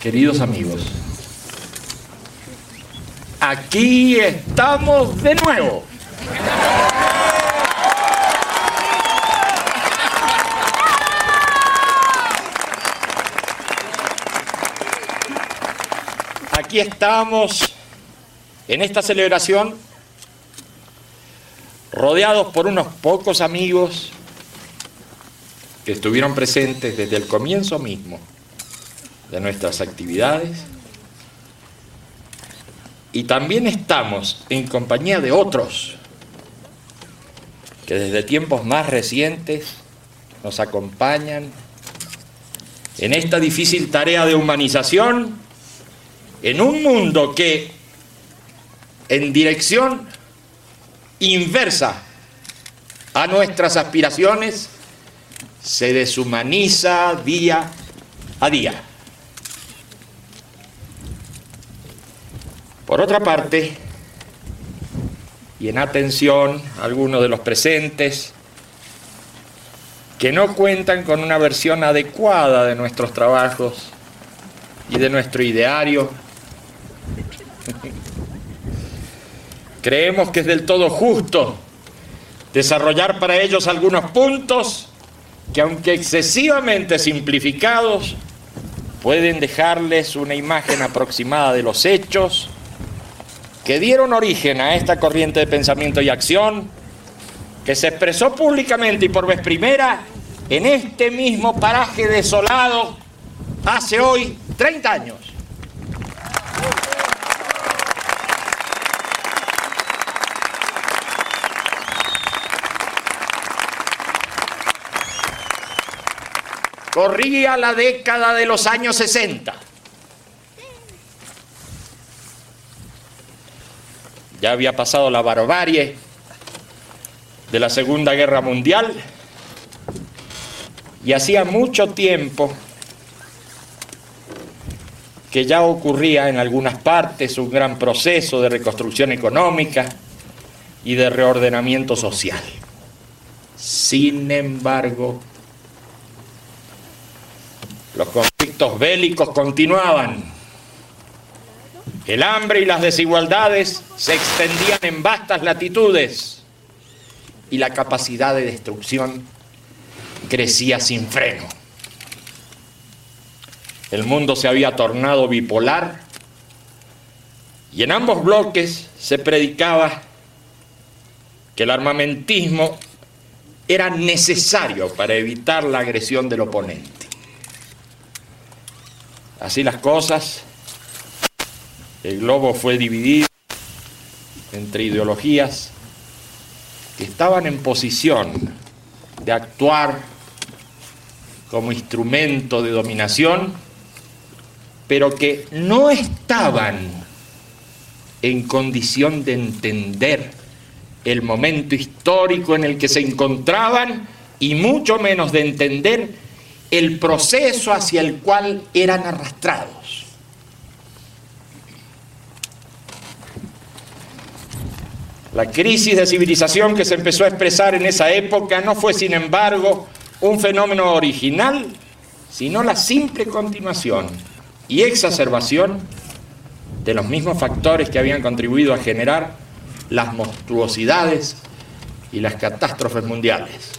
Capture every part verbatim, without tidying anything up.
Queridos amigos, aquí estamos de nuevo. Aquí estamos en esta celebración, rodeados por unos pocos amigos que estuvieron presentes desde el comienzo mismo de nuestras actividades, y también estamos en compañía de otros que desde tiempos más recientes nos acompañan en esta difícil tarea de humanización en un mundo que, en dirección inversa a nuestras aspiraciones, se deshumaniza día a día. Por otra parte, y en atención a algunos de los presentes que no cuentan con una versión adecuada de nuestros trabajos y de nuestro ideario, creemos que es del todo justo desarrollar para ellos algunos puntos que, aunque excesivamente simplificados, pueden dejarles una imagen aproximada de los hechos que dieron origen a esta corriente de pensamiento y acción que se expresó públicamente y por vez primera en este mismo paraje desolado hace hoy treinta años. Corría la década de los años sesenta. Ya había pasado la barbarie de la Segunda Guerra Mundial y hacía mucho tiempo que ya ocurría en algunas partes un gran proceso de reconstrucción económica y de reordenamiento social. Sin embargo, los conflictos bélicos continuaban. El hambre y las desigualdades se extendían en vastas latitudes y la capacidad de destrucción crecía sin freno. El mundo se había tornado bipolar y en ambos bloques se predicaba que el armamentismo era necesario para evitar la agresión del oponente. Así las cosas, el globo fue dividido entre ideologías que estaban en posición de actuar como instrumento de dominación, pero que no estaban en condición de entender el momento histórico en el que se encontraban y mucho menos de entender el proceso hacia el cual eran arrastrados. La crisis de civilización que se empezó a expresar en esa época no fue, sin embargo, un fenómeno original, sino la simple continuación y exacerbación de los mismos factores que habían contribuido a generar las monstruosidades y las catástrofes mundiales.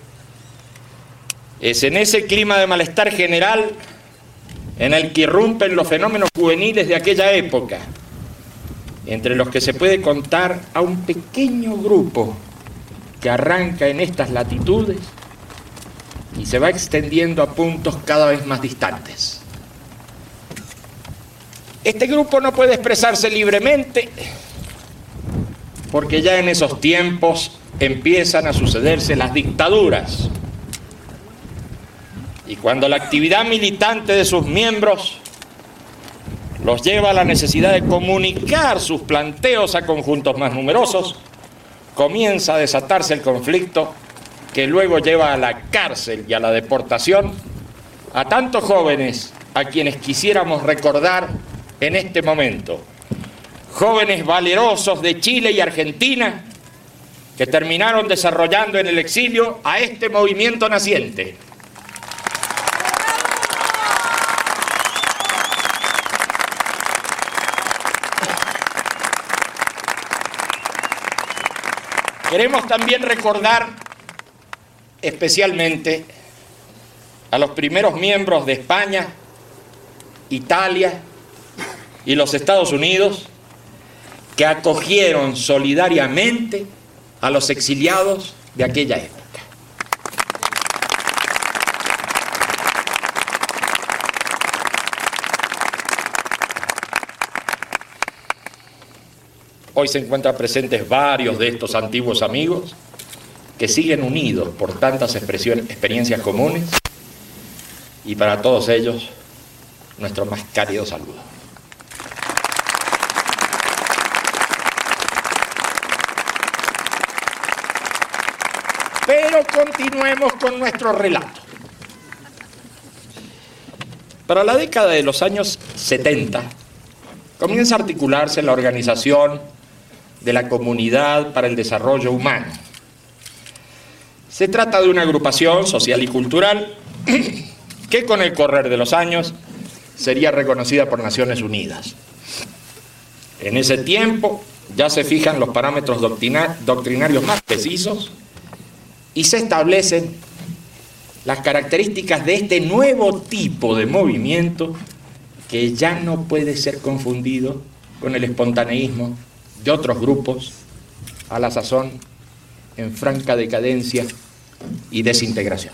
Es en ese clima de malestar general en el que irrumpen los fenómenos juveniles de aquella época, entre los que se puede contar a un pequeño grupo que arranca en estas latitudes y se va extendiendo a puntos cada vez más distantes. Este grupo no puede expresarse libremente porque ya en esos tiempos empiezan a sucederse las dictaduras. Y cuando la actividad militante de sus miembros los lleva a la necesidad de comunicar sus planteos a conjuntos más numerosos, comienza a desatarse el conflicto que luego lleva a la cárcel y a la deportación a tantos jóvenes a quienes quisiéramos recordar en este momento. Jóvenes valerosos de Chile y Argentina que terminaron desarrollando en el exilio a este movimiento naciente. Queremos también recordar especialmente a los primeros miembros de España, Italia y los Estados Unidos que acogieron solidariamente a los exiliados de aquella época. Hoy se encuentran presentes varios de estos antiguos amigos que siguen unidos por tantas expresiones, experiencias comunes, y para todos ellos nuestro más cálido saludo. Pero continuemos con nuestro relato. Para la década de los años setenta comienza a articularse la organización de la Comunidad para el Desarrollo Humano. Se trata de una agrupación social y cultural que con el correr de los años sería reconocida por Naciones Unidas. En ese tiempo ya se fijan los parámetros doctrina- doctrinarios más precisos y se establecen las características de este nuevo tipo de movimiento que ya no puede ser confundido con el espontaneísmo de otros grupos a la sazón en franca decadencia y desintegración.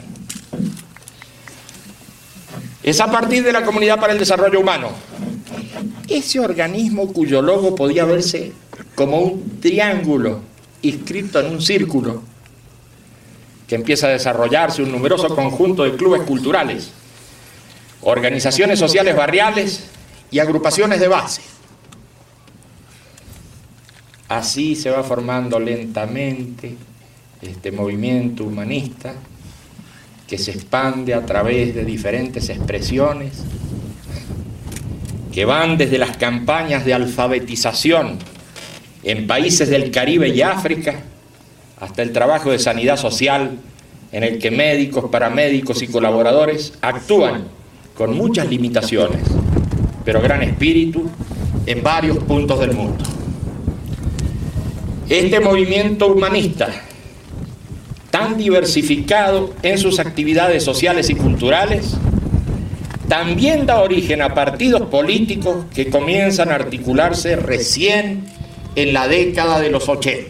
Es a partir de la Comunidad para el Desarrollo Humano, ese organismo cuyo logo podía verse como un triángulo inscrito en un círculo, que empieza a desarrollarse un numeroso conjunto de clubes culturales, organizaciones sociales barriales y agrupaciones de base. Así se va formando lentamente este movimiento humanista que se expande a través de diferentes expresiones que van desde las campañas de alfabetización en países del Caribe y África hasta el trabajo de sanidad social en el que médicos, paramédicos y colaboradores actúan con muchas limitaciones, pero gran espíritu en varios puntos del mundo. Este movimiento humanista, tan diversificado en sus actividades sociales y culturales, también da origen a partidos políticos que comienzan a articularse recién en la década de los ochenta.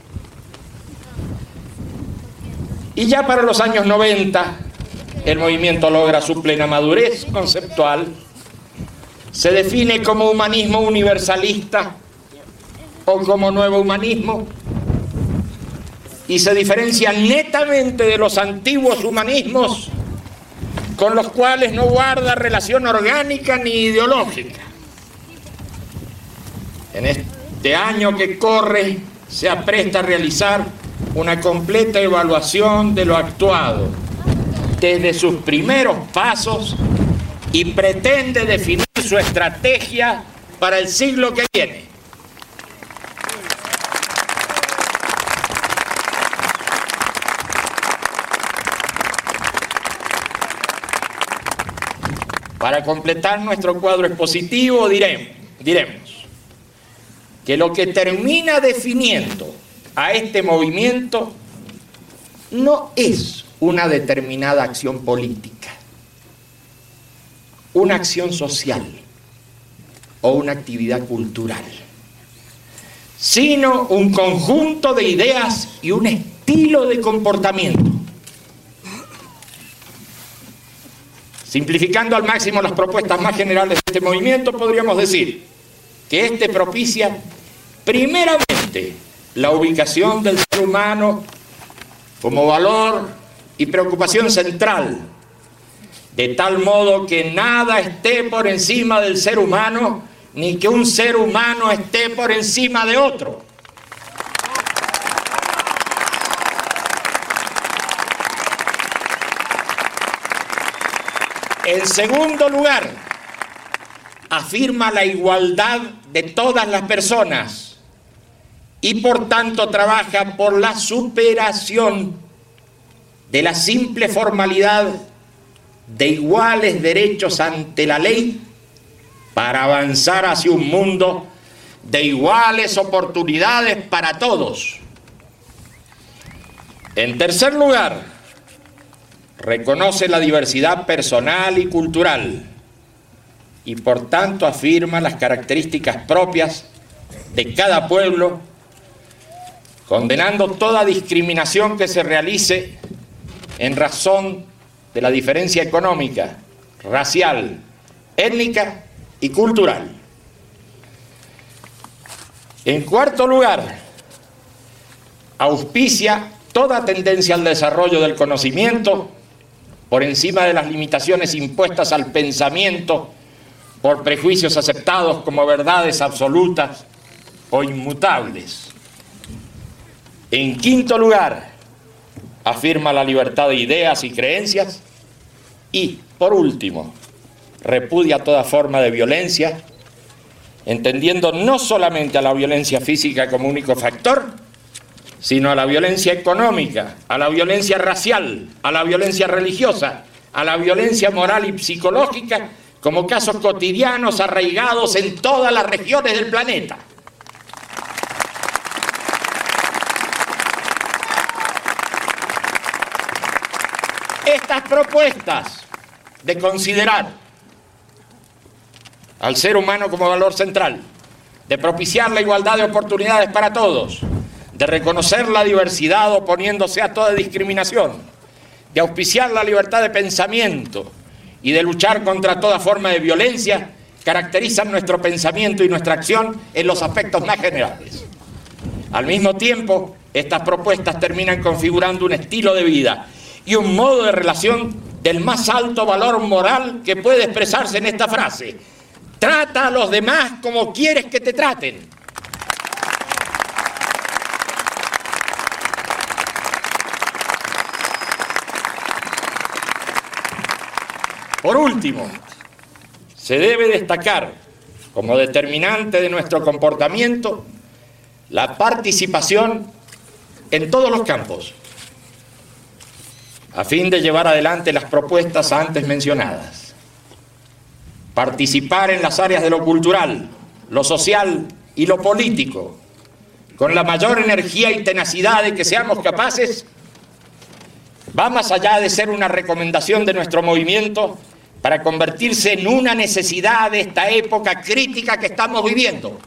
Y ya para los años noventa, el movimiento logra su plena madurez conceptual, se define como humanismo universalista o como nuevo humanismo, y se diferencia netamente de los antiguos humanismos con los cuales no guarda relación orgánica ni ideológica. En este año que corre se apresta a realizar una completa evaluación de lo actuado desde sus primeros pasos y pretende definir su estrategia para el siglo que viene. Para completar nuestro cuadro expositivo diremos, diremos que lo que termina definiendo a este movimiento no es una determinada acción política, una acción social o una actividad cultural, sino un conjunto de ideas y un estilo de comportamiento. Simplificando al máximo las propuestas más generales de este movimiento, podríamos decir que este propicia primeramente la ubicación del ser humano como valor y preocupación central, de tal modo que nada esté por encima del ser humano, ni que un ser humano esté por encima de otro. En segundo lugar, afirma la igualdad de todas las personas y por tanto trabaja por la superación de la simple formalidad de iguales derechos ante la ley para avanzar hacia un mundo de iguales oportunidades para todos. En tercer lugar, reconoce la diversidad personal y cultural y por tanto afirma las características propias de cada pueblo, condenando toda discriminación que se realice en razón de la diferencia económica, racial, étnica y cultural. En cuarto lugar, auspicia toda tendencia al desarrollo del conocimiento por encima de las limitaciones impuestas al pensamiento por prejuicios aceptados como verdades absolutas o inmutables. En quinto lugar, afirma la libertad de ideas y creencias y, por último, repudia toda forma de violencia, entendiendo no solamente a la violencia física como único factor, sino a la violencia económica, a la violencia racial, a la violencia religiosa, a la violencia moral y psicológica como casos cotidianos arraigados en todas las regiones del planeta. Estas propuestas de considerar al ser humano como valor central, de propiciar la igualdad de oportunidades para todos, de reconocer la diversidad oponiéndose a toda discriminación, de auspiciar la libertad de pensamiento y de luchar contra toda forma de violencia, caracterizan nuestro pensamiento y nuestra acción en los aspectos más generales. Al mismo tiempo, estas propuestas terminan configurando un estilo de vida y un modo de relación del más alto valor moral que puede expresarse en esta frase: trata a los demás como quieres que te traten. Por último, se debe destacar como determinante de nuestro comportamiento la participación en todos los campos, a fin de llevar adelante las propuestas antes mencionadas. Participar en las áreas de lo cultural, lo social y lo político, con la mayor energía y tenacidad de que seamos capaces, va más allá de ser una recomendación de nuestro movimiento para convertirse en una necesidad de esta época crítica que estamos viviendo.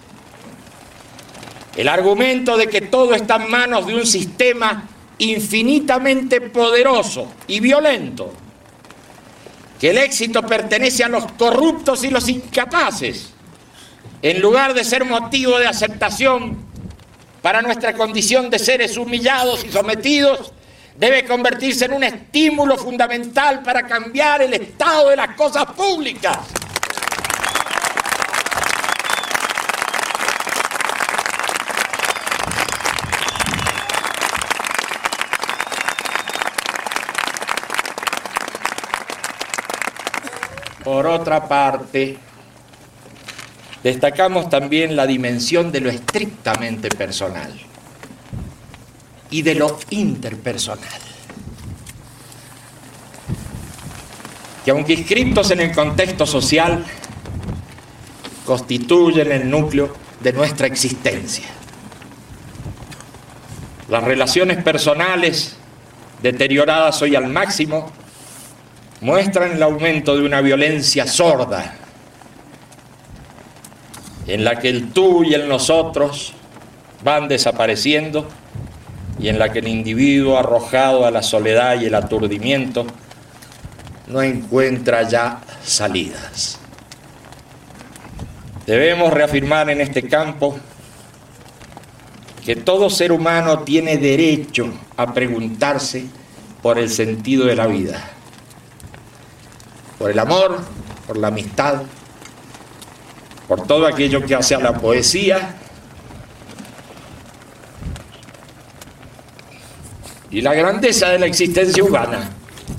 El argumento de que todo está en manos de un sistema infinitamente poderoso y violento, que el éxito pertenece a los corruptos y los incapaces, en lugar de ser motivo de aceptación para nuestra condición de seres humillados y sometidos, debe convertirse en un estímulo fundamental para cambiar el estado de las cosas públicas. Por otra parte, destacamos también la dimensión de lo estrictamente personal y de lo interpersonal, que aunque inscritos en el contexto social, constituyen el núcleo de nuestra existencia. Las relaciones personales, deterioradas hoy al máximo, muestran el aumento de una violencia sorda, en la que el tú y el nosotros van desapareciendo y en la que el individuo arrojado a la soledad y el aturdimiento no encuentra ya salidas. Debemos reafirmar en este campo que todo ser humano tiene derecho a preguntarse por el sentido de la vida, por el amor, por la amistad, por todo aquello que hace a la poesía y la grandeza de la existencia humana.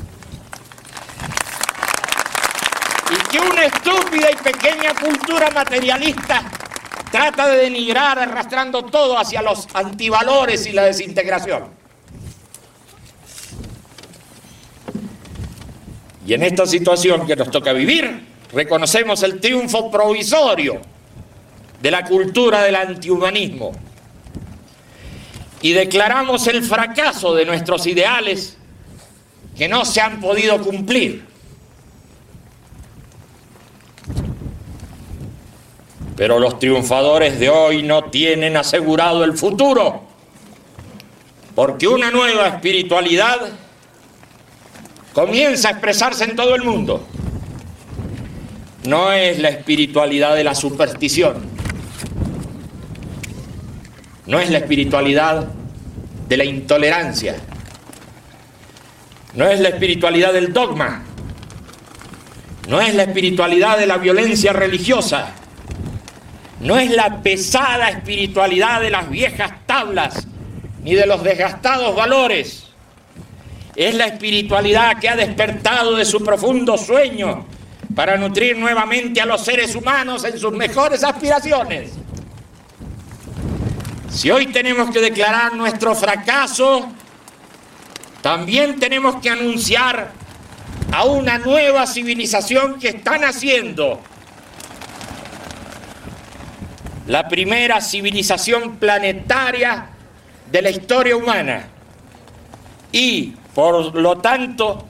Y que una estúpida y pequeña cultura materialista trata de denigrar arrastrando todo hacia los antivalores y la desintegración. Y en esta situación que nos toca vivir, reconocemos el triunfo provisorio de la cultura del antihumanismo, y declaramos el fracaso de nuestros ideales que no se han podido cumplir. Pero los triunfadores de hoy no tienen asegurado el futuro, porque una nueva espiritualidad comienza a expresarse en todo el mundo. No es la espiritualidad de la superstición, no es la espiritualidad de la intolerancia, no es la espiritualidad del dogma, no es la espiritualidad de la violencia religiosa, no es la pesada espiritualidad de las viejas tablas ni de los desgastados valores. Es la espiritualidad que ha despertado de su profundo sueño para nutrir nuevamente a los seres humanos en sus mejores aspiraciones. Si hoy tenemos que declarar nuestro fracaso, también tenemos que anunciar a una nueva civilización que está naciendo. La primera civilización planetaria de la historia humana. Y, por lo tanto,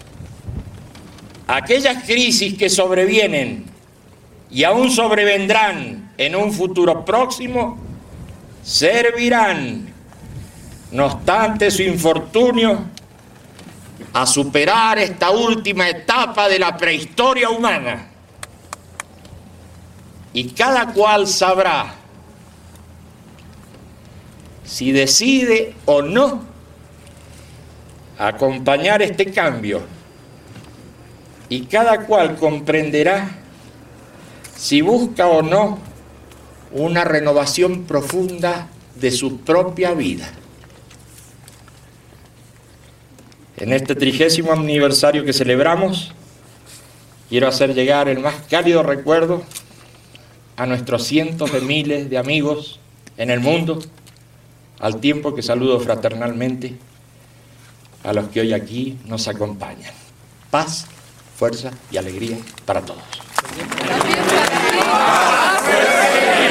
aquellas crisis que sobrevienen y aún sobrevendrán en un futuro próximo, servirán, no obstante su infortunio, a superar esta última etapa de la prehistoria humana. Y cada cual sabrá si decide o no acompañar este cambio. Y cada cual comprenderá si busca o no una renovación profunda de su propia vida. En este trigésimo aniversario que celebramos, quiero hacer llegar el más cálido recuerdo a nuestros cientos de miles de amigos en el mundo, al tiempo que saludo fraternalmente a los que hoy aquí nos acompañan. Paz, fuerza y alegría para todos.